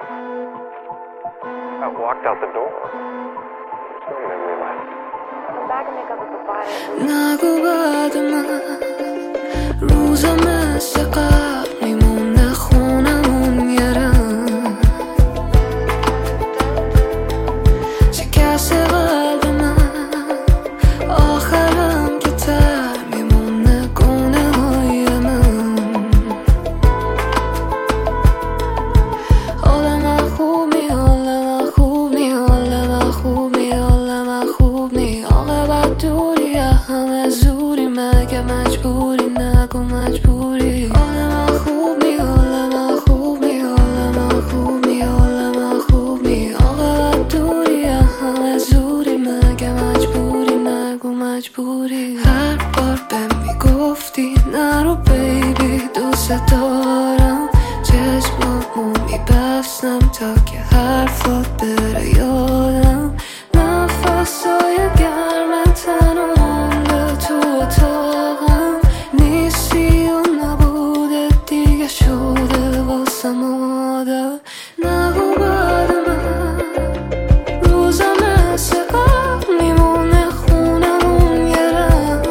I walked out the door. There's no memory left. Come back and make up with the fire. نگو بعد من روزا مثل قبل میمونه خونمون یرم شکست قلب من آخرم که تر میمونه گونه های من حال من خوب نی حال من خوب نی حال من خوب نی حال من خوب نی عاقبت دوری همه زوری مگه مجبوری نگو مجبوری حال من خوب نی حال من خوب نی حال من خوب نی حال من خوب نی عاقبت دوری همه زوری مگه مجبوری نگو مجبوری هر بار بهم میگفتی نرو بیبی دوست دارم چشمامو میبستم تا که حرفات بره یادم نفسای گرم تنو مونده تو اتاقم نیستی و نبوده دیگه شده واسم عادت نگو بعد من روزا مثل قبل میمونه خونمون یرم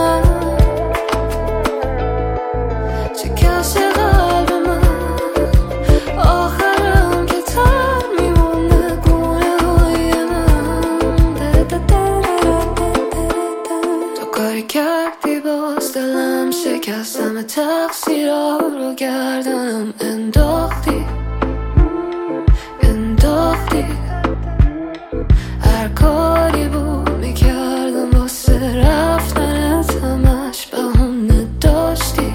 شکست قلب من آخرم که تر میمونه گونه های من تو کاری کردی باز دلم شکستم تقصیرها رو گردم انداختی هر کاری بود میکردم واسه رفتنت همش بهونه داشتی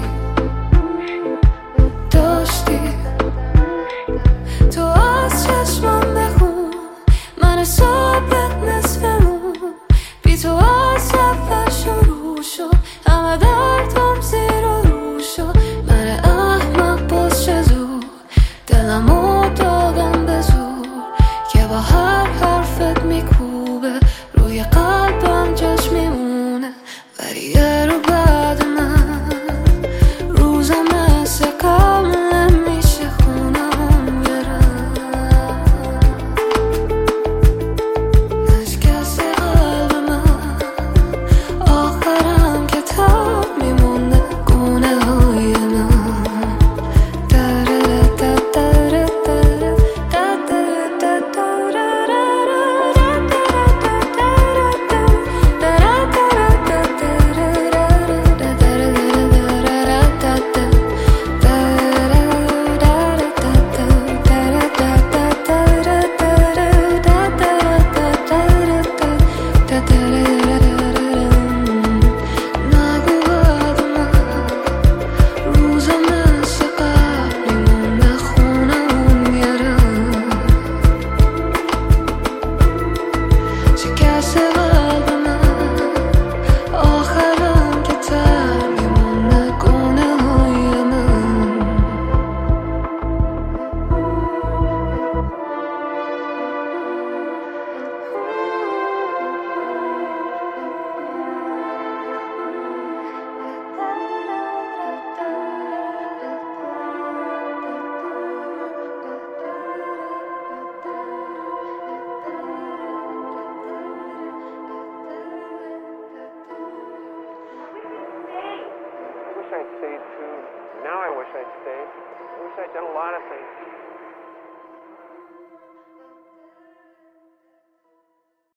تو از چشمم بخون من صبحت نصفمون بی تو از سفر شروع شد همه دردم زیر و رو شد من احمق باز چه زود دلمو دادم به زور که با هر حرفت میکوبه روی قلبم جاش میمونه ولی یه رو بعد من روزم مثل قبل نمیشه خونم برم نشکست قلب من آخرم که تر میمونه گونه های من نگو بعد من روزا مثل قبل میمونه خونمون یرم شکست قلب من آخرم که تر میمونه گونه های من I wish I'd stayed too. Now I wish I'd stayed. I wish I'd done a lot of things.